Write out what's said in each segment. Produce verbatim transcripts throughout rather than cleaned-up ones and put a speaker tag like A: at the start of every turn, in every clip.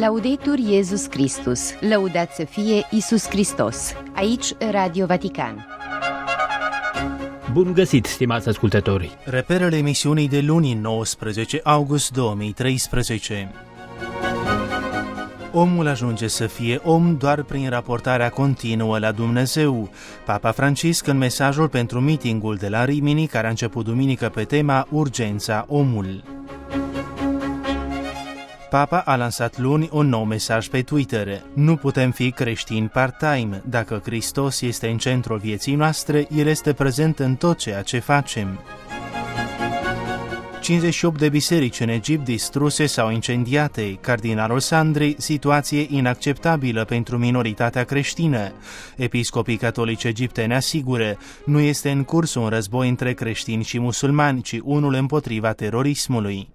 A: Laudetur Iesus Christus, lăudat să fie Iisus Hristos. Aici Radio Vatican.
B: Bun găsit, stimați ascultători!
C: Reperele emisiunii de luni, nouăsprezece august două mii treisprezece. Omul ajunge să fie om doar prin raportarea continuă la Dumnezeu. Papa Francisc, în mesajul pentru mitingul de la Rimini, care a început duminică pe tema Urgența omul. Papa a lansat luni un nou mesaj pe Twitter. Nu putem fi creștini part-time. Dacă Hristos este în centrul vieții noastre, El este prezent în tot ceea ce facem. cincizeci și opt de biserici în Egipt distruse sau incendiate. Cardinalul Sandri, situație inacceptabilă pentru minoritatea creștină. Episcopii catolici egipteni asigură, nu este în curs un război între creștini și musulmani, ci unul împotriva terorismului.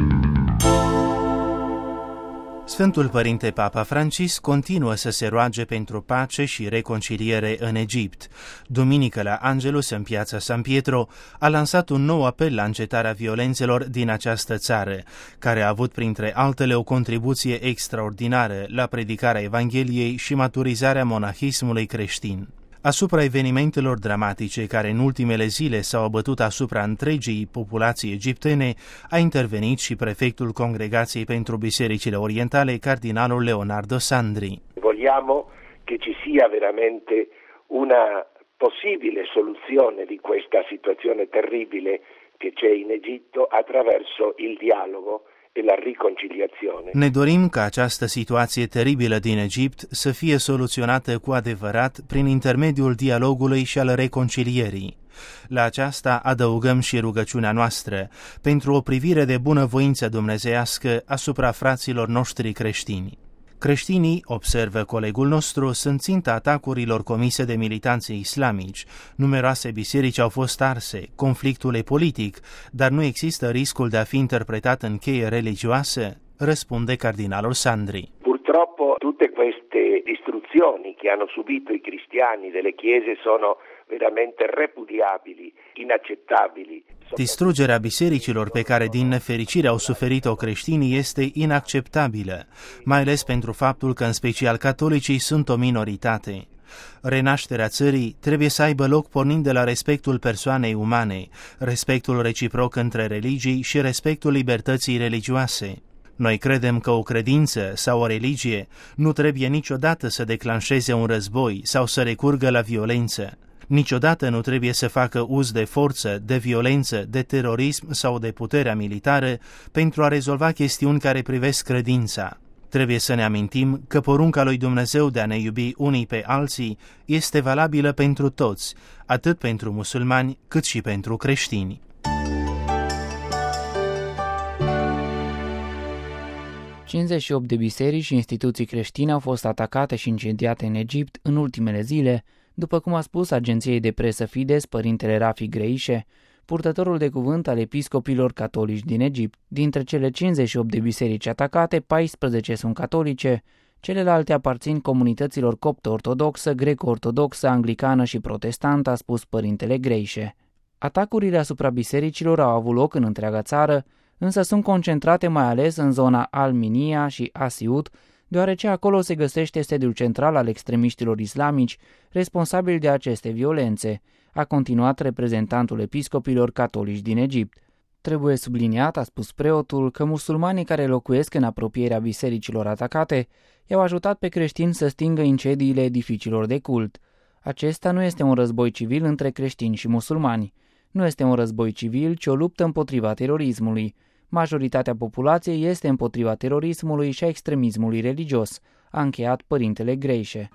C: Sfântul Părinte Papa Francisc continuă să se roage pentru pace și reconciliere în Egipt. Duminică la Angelus, în piața San Pietro, a lansat un nou apel la încetarea violențelor din această țară, care a avut printre altele o contribuție extraordinară la predicarea Evangheliei și maturizarea monahismului creștin. Asupra evenimentelor dramatice care în ultimele zile s-au abătut asupra întregii populații egiptene, a intervenit și prefectul Congregației pentru Bisericile Orientale, cardinalul Leonardo Sandri.
D: Vogliamo che ci sia veramente una possibile soluzione di questa situazione terribile che c'è in Egitto attraverso il dialogo e la riconciliazione.
C: Ne dorim ca această situație teribilă din Egipt să fie soluționată cu adevărat prin intermediul dialogului și al reconcilierii. La aceasta adăugăm și rugăciunea noastră pentru o privire de bunăvoință dumnezeiască asupra fraților noștri creștini. Creștinii, observă colegul nostru, sunt ținta atacurilor comise de militanții islamici. Numeroase biserici au fost arse, conflictul e politic, dar nu există riscul de a fi interpretat în cheie religioasă, răspunde cardinalul Sandri.
D: Purtroppo tutte queste distruzioni che hanno subito i cristiani delle chiese sono veramente repudiabili, inaccettabili.
C: Distrugerea bisericilor pe care din nefericire au suferit-o creștinii este inacceptabilă, mai ales pentru faptul că în special catolicii sunt o minoritate. Renașterea țării trebuie să aibă loc pornind de la respectul persoanei umane, respectul reciproc între religii și respectul libertății religioase. Noi credem că o credință sau o religie nu trebuie niciodată să declanșeze un război sau să recurgă la violență. Niciodată nu trebuie să facă uz de forță, de violență, de terorism sau de puterea militară pentru a rezolva chestiuni care privesc credința. Trebuie să ne amintim că porunca lui Dumnezeu de a ne iubi unii pe alții este valabilă pentru toți, atât pentru musulmani cât și pentru creștini.
E: cincizeci și opt de biserici și instituții creștine au fost atacate și incendiate în Egipt în ultimele zile, după cum a spus agenției de presă Fides părintele Rafi Greișe, purtătorul de cuvânt al episcopilor catolici din Egipt. Dintre cele cincizeci și opt de biserici atacate, paisprezece sunt catolice, celelalte aparțin comunităților coptă-ortodoxă, greco-ortodoxă, anglicană și protestantă, a spus părintele Greișe. Atacurile asupra bisericilor au avut loc în întreaga țară, însă sunt concentrate mai ales în zona Al-Minia și Asiut, deoarece acolo se găsește sediul central al extremiștilor islamici responsabili de aceste violențe, a continuat reprezentantul episcopilor catolici din Egipt. Trebuie subliniat, a spus preotul, că musulmanii care locuiesc în apropierea bisericilor atacate i-au ajutat pe creștini să stingă incendiile edificiilor de cult. Acesta nu este un război civil între creștini și musulmani. Nu este un război civil, ci o luptă împotriva terorismului. Majoritatea populației este împotriva terorismului și a extremismului religios, a încheiat părintele Greișe.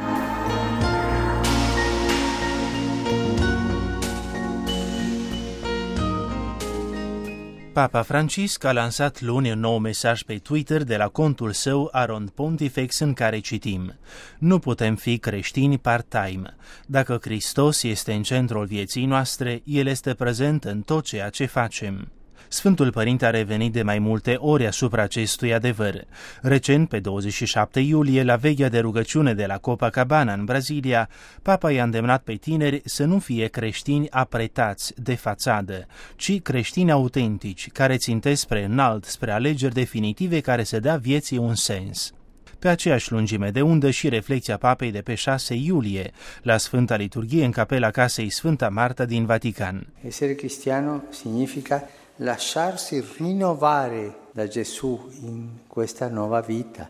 C: Papa Francisc a lansat luni un nou mesaj pe Twitter de la contul său Arond Pontifex în care citim: Nu putem fi creștini part-time. Dacă Hristos este în centrul vieții noastre, El este prezent în tot ceea ce facem. Sfântul Părinte a revenit de mai multe ori asupra acestui adevăr. Recent, pe douăzeci și șapte iulie, la veghea de rugăciune de la Copacabana, în Brazilia, Papa i-a îndemnat pe tineri să nu fie creștini apretați de fațadă, ci creștini autentici, care țintesc spre înalt, spre alegeri definitive care să dea vieții un sens. Pe aceeași lungime de undă și reflecția Papei de pe șase iulie, la Sfânta Liturghie în capela casei Sfânta Marta din Vatican.
B: Essere cristiano significa lasciarsi rinnovare da Gesù in questa nuova vita.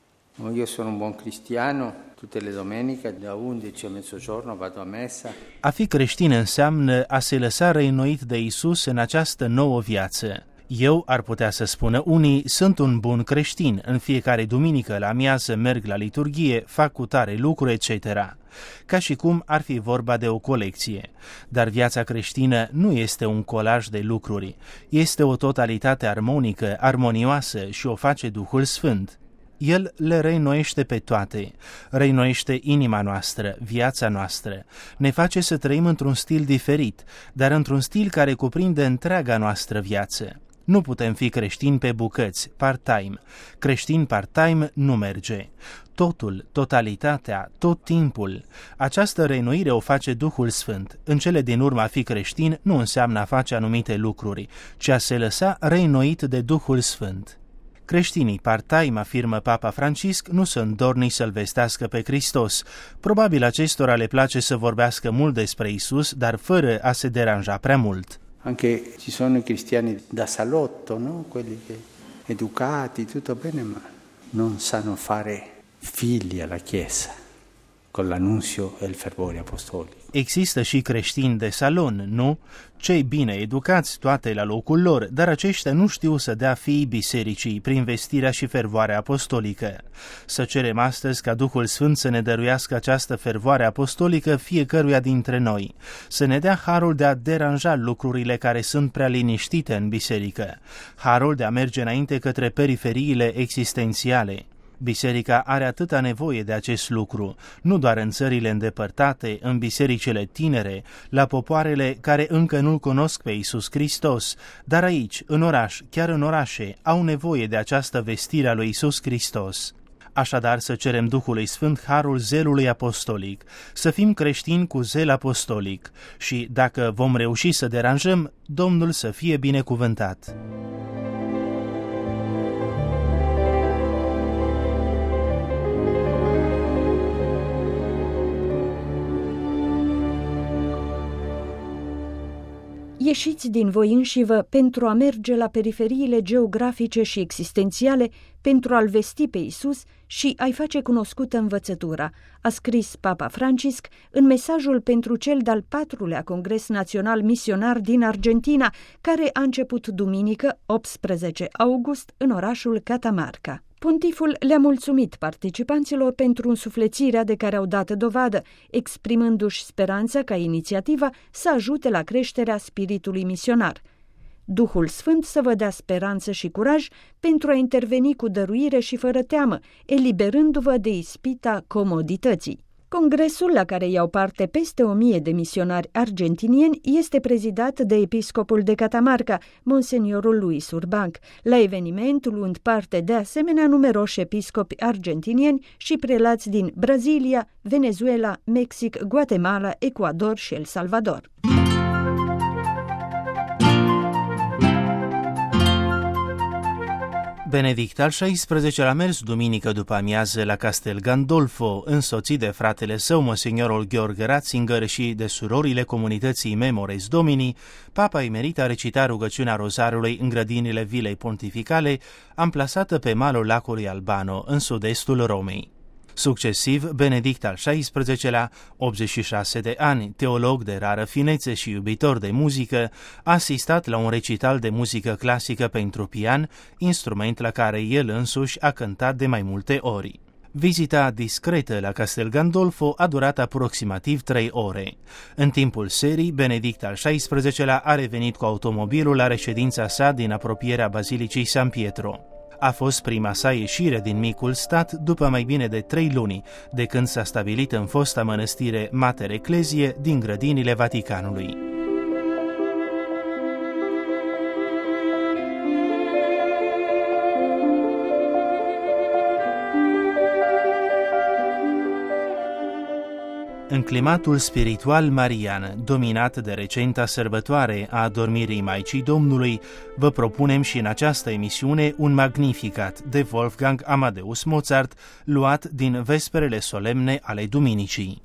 B: Io sono un buon cristiano, tutte le domeniche da undici a mezzogiorno vado a messa.
C: A fi creștin înseamnă a se lăsa reînnoit de Iisus în această nouă viață. Eu, ar putea să spună unii, sunt un bun creștin, în fiecare duminică la amiază merg la liturghie, fac cu tare lucru, et cetera. Ca și cum ar fi vorba de o colecție. Dar viața creștină nu este un colaj de lucruri, este o totalitate armonică, armonioasă și o face Duhul Sfânt. El le reînnoiește pe toate, reînnoiește inima noastră, viața noastră, ne face să trăim într-un stil diferit, dar într-un stil care cuprinde întreaga noastră viață. Nu putem fi creștini pe bucăți, part-time. Creștin part-time nu merge. Totul, totalitatea, tot timpul. Această reînnoire o face Duhul Sfânt. În cele din urmă a fi creștin nu înseamnă a face anumite lucruri, ci a se lăsa reînnoit de Duhul Sfânt. Creștinii part-time, afirmă Papa Francisc, nu sunt dornici să-L vestească pe Hristos. Probabil acestora le place să vorbească mult despre Isus, dar fără a se deranja prea mult.
B: Anche ci sono i cristiani da salotto, no? Quelli che educati, tutto bene, ma non sanno fare figli alla Chiesa con l'annunzio e il fervore apostolico.
C: Există și creștini de salon, nu? Cei bine educați, toate la locul lor, dar aceștia nu știu să dea fiii bisericii prin vestirea și fervoarea apostolică. Să cerem astăzi ca Duhul Sfânt să ne dăruiască această fervoare apostolică fiecăruia dintre noi, să ne dea harul de a deranja lucrurile care sunt prea liniștite în biserică, harul de a merge înainte către periferiile existențiale. Biserica are atâta nevoie de acest lucru, nu doar în țările îndepărtate, în bisericile tinere, la popoarele care încă nu-L cunosc pe Iisus Hristos, dar aici, în oraș, chiar în orașe, au nevoie de această vestire a lui Iisus Hristos. Așadar, să cerem Duhului Sfânt harul zelului apostolic, să fim creștini cu zel apostolic și, dacă vom reuși să deranjăm, Domnul să fie binecuvântat.
F: Ieșiți din voi înșivă pentru a merge la periferiile geografice și existențiale, pentru a-L vesti pe Iisus și a-i face cunoscută învățătura, a scris Papa Francisc în mesajul pentru cel de-al patrulea Congres Național Misionar din Argentina, care a început duminică, optsprezece august, în orașul Catamarca. Pontiful le-a mulțumit participanților pentru însuflețirea de care au dat dovadă, exprimându-și speranța ca inițiativa să ajute la creșterea spiritului misionar. Duhul Sfânt să vă dea speranță și curaj pentru a interveni cu dăruire și fără teamă, eliberându-vă de ispita comodității. Congresul, la care iau parte peste o mie de misionari argentinieni, este prezidat de episcopul de Catamarca, Monseniorul Luis Urbanc. La eveniment luând parte de asemenea numeroși episcopi argentinieni și prelați din Brazilia, Venezuela, Mexic, Guatemala, Ecuador și El Salvador.
C: Benedict al șaisprezecelea a mers duminică după amiază la Castel Gandolfo, însoțit de fratele său, Monsignorul Gheorghe Ratzinger, și de surorile comunității Memores Domini. Papa emerit a recitat rugăciunea Rozarului în grădinile Vilei Pontificale, amplasată pe malul lacului Albano, în sud-estul Romei. Succesiv, Benedict al șaisprezecelea, optzeci și șase de ani, teolog de rară finețe și iubitor de muzică, a asistat la un recital de muzică clasică pentru pian, instrument la care el însuși a cântat de mai multe ori. Vizita discretă la Castel Gandolfo a durat aproximativ trei ore. În timpul serii, Benedict al șaisprezecelea a revenit cu automobilul la reședința sa din apropierea Bazilicii San Pietro. A fost prima sa ieșire din micul stat după mai bine de trei luni, de când s-a stabilit în fosta mănăstire Mater Ecclesiae din grădinile Vaticanului. În climatul spiritual marian, dominat de recenta sărbătoare a adormirii Maicii Domnului, vă propunem și în această emisiune un Magnificat de Wolfgang Amadeus Mozart, luat din vesperele solemne ale duminicii.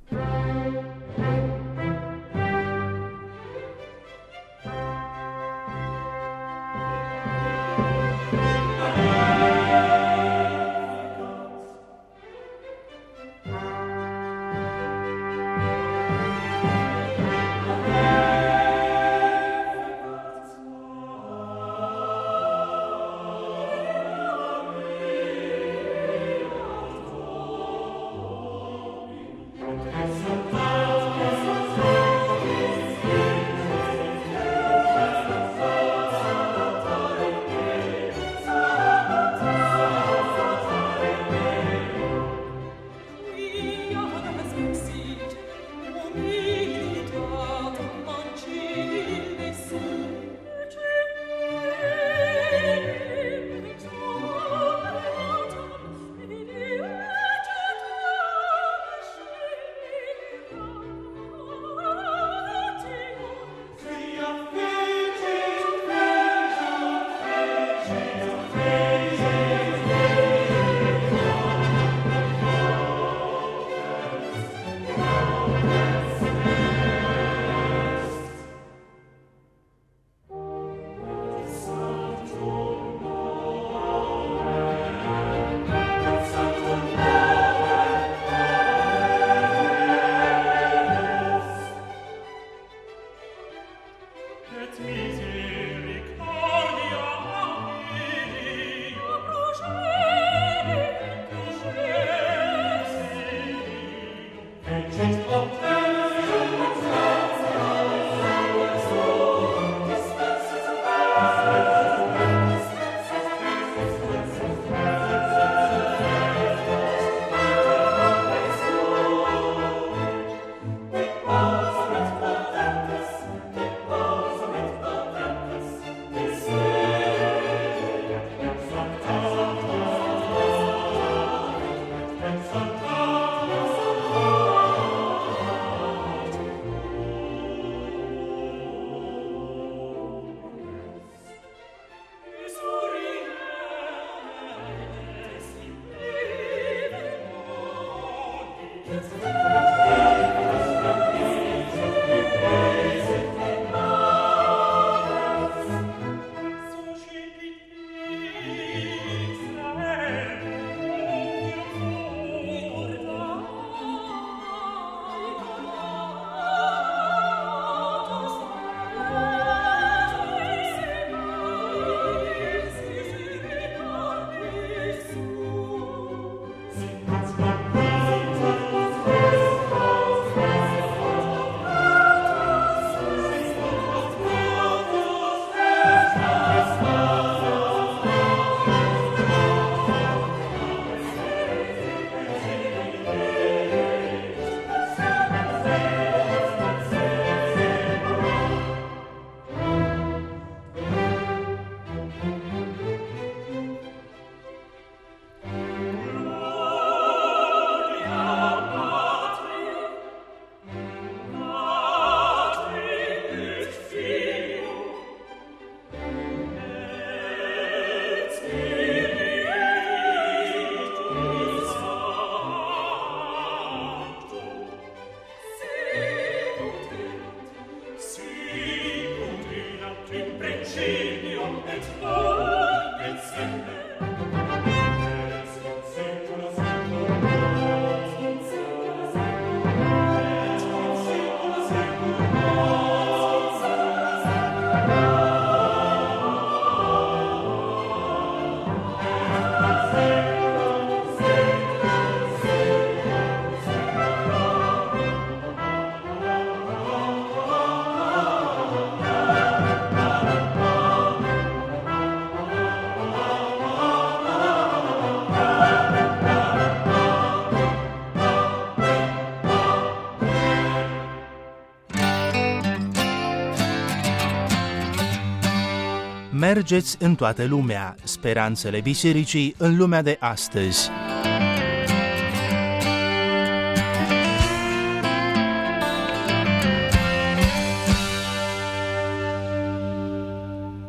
C: Mergeți în toată lumea, speranțele bisericii în lumea de astăzi.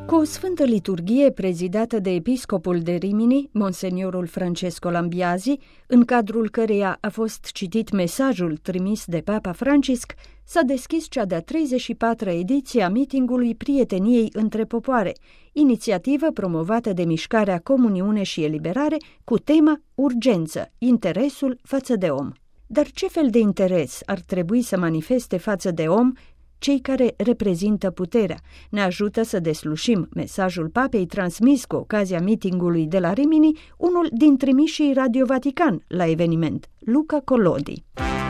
F: Cu o sfântă liturghie prezidată de episcopul de Rimini, Monseniorul Francesco Lambiasi, în cadrul căreia a fost citit mesajul trimis de Papa Francisc, s-a deschis cea de-a treizeci și patra ediție a mitingului Prieteniei între popoare, inițiativă promovată de Mișcarea Comuniune și Eliberare cu tema Urgență, interesul față de om. Dar ce fel de interes ar trebui să manifeste față de om cei care reprezintă puterea? Ne ajută să deslușim mesajul papei transmis cu ocazia mitingului de la Rimini, unul din trimișii Radio Vatican la eveniment, Luca Collodi.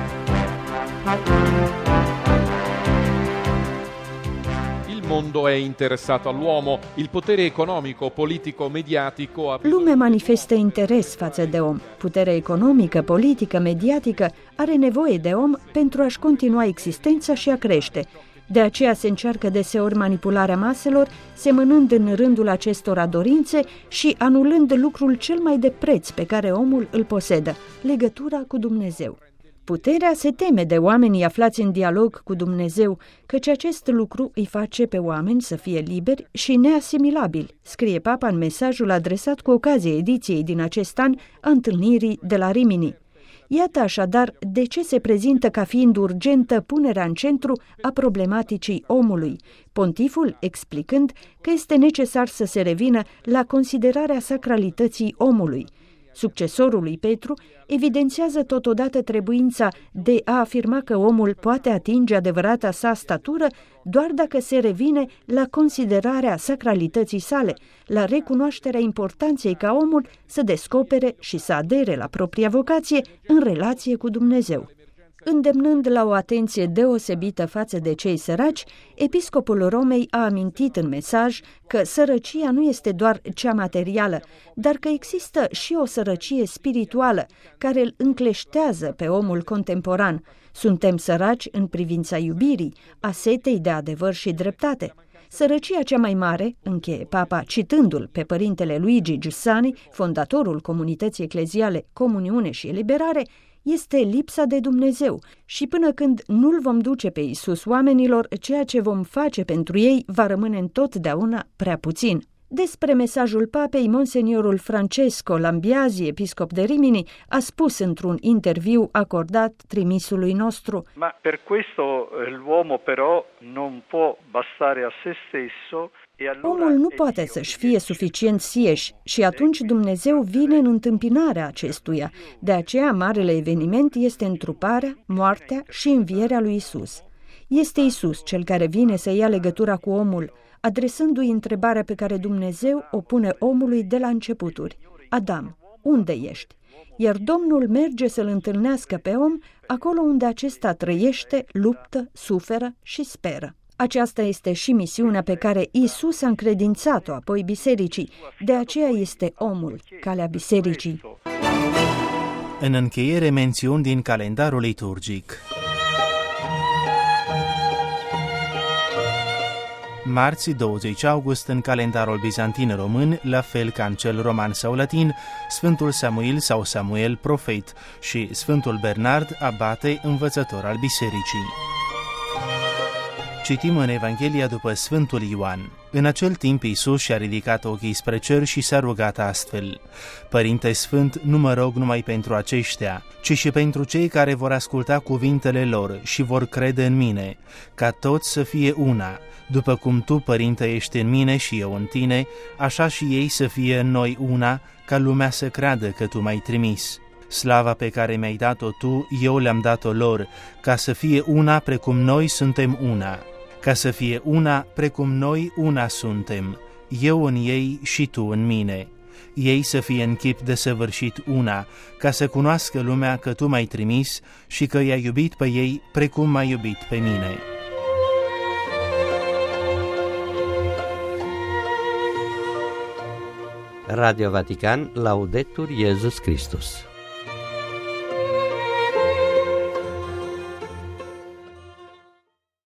G: Il mondo è interessato all'uomo, il potere economico, politico, mediatico ha...
F: Lumea manifestă interes față de om. Puterea economică, politică, mediatică are nevoie de om pentru a-și continua existența și a crește. De aceea se încearcă deseori manipularea maselor, semănând în rândul acestora dorințe și anulând lucrul cel mai de preț pe care omul îl posedă, legătura cu Dumnezeu. Puterea se teme de oamenii aflați în dialog cu Dumnezeu, căci acest lucru îi face pe oameni să fie liberi și neasimilabili, scrie Papa în mesajul adresat cu ocazia ediției din acest an a întâlnirii de la Rimini. Iată așadar de ce se prezintă ca fiind urgentă punerea în centru a problematicii omului, pontiful explicând că este necesar să se revină la considerarea sacralității omului. Succesorul lui Petru evidențiază totodată trebuința de a afirma că omul poate atinge adevărata sa statură doar dacă se revine la considerarea sacralității sale, la recunoașterea importanței ca omul să descopere și să adere la propria vocație în relație cu Dumnezeu. Îndemnând la o atenție deosebită față de cei săraci, episcopul Romei a amintit în mesaj că sărăcia nu este doar cea materială, dar că există și o sărăcie spirituală care îl încleștează pe omul contemporan. Suntem săraci în privința iubirii, a setei de adevăr și dreptate. Sărăcia cea mai mare, încheie Papa citându-l pe părintele Luigi Giussani, fondatorul comunității ecleziale Comuniune și Eliberare, este lipsa de Dumnezeu și până când nu-L vom duce pe Iisus oamenilor, ceea ce vom face pentru ei va rămâne întotdeauna prea puțin. Despre mesajul papei, Monseniorul Francesco Lambiasi, episcop de Rimini, a spus într-un interviu acordat trimisului nostru:
H: Ma per questo l'uomo però non può bastare a se stesso.
F: Omul nu poate să-și fie suficient sieși și atunci Dumnezeu vine în întâmpinarea acestuia. De aceea, marele eveniment este întruparea, moartea și învierea lui Isus. Este Isus cel care vine să ia legătura cu omul, adresându-i întrebarea pe care Dumnezeu o pune omului de la începuturi: Adam, unde ești? Iar Domnul merge să-l întâlnească pe om acolo unde acesta trăiește, luptă, suferă și speră. Aceasta este și misiunea pe care Iisus a încredințat-o apoi bisericii. De aceea este omul, calea bisericii.
C: În încheiere, mențiuni din calendarul liturgic. Marți, douăzeci august, în calendarul bizantin român, la fel ca în cel roman sau latin, Sfântul Samuil sau Samuel, profet, și Sfântul Bernard, abate, învățător al bisericii. Citim în Evanghelia după Sfântul Ioan. În acel timp Iisus și-a ridicat ochii spre cer și s-a rugat astfel: Părinte Sfânt, nu mă rog numai pentru aceștia, ci și pentru cei care vor asculta cuvintele lor și vor crede în mine, ca toți să fie una. După cum Tu, Părinte, ești în mine și eu în tine, așa și ei să fie în noi una, ca lumea să creadă că Tu m-ai trimis. Slava pe care mi-ai dat-o Tu, eu le-am dat-o lor, ca să fie una precum noi suntem una. Ca să fie una precum noi una suntem, eu în ei și Tu în mine. Ei să fie în chip desăvârșit una, ca să cunoască lumea că Tu m-ai trimis și că i-ai iubit pe ei precum m-ai iubit pe mine.
I: Radio Vatican, Laudetur Jesus Christus.